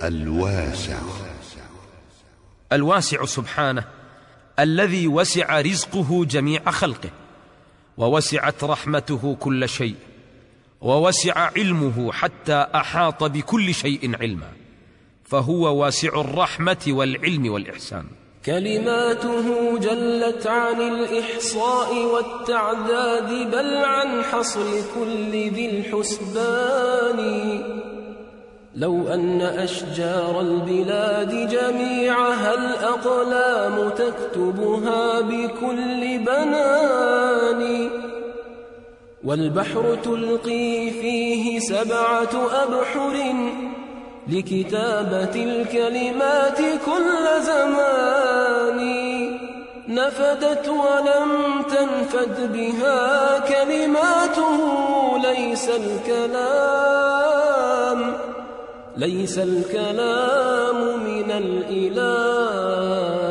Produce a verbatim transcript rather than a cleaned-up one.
الواسع. الواسع سبحانه الذي وسع رزقه جميع خلقه، ووسعت رحمته كل شيء، ووسع علمه حتى أحاط بكل شيء علما، فهو واسع الرحمة والعلم والإحسان. كلماته جلت عن الإحصاء والتعداد، بل عن حصر كل ذي الحسبان. لو أن أشجار البلاد جميعها الأقلام تكتبها بكل بنان، والبحر تلقي فيه سبعة أبحر لكتابة الكلمات كل زمان. نفدت ولم تنفد بها كلماته، ليس الكلام ليس الكلام من الإله.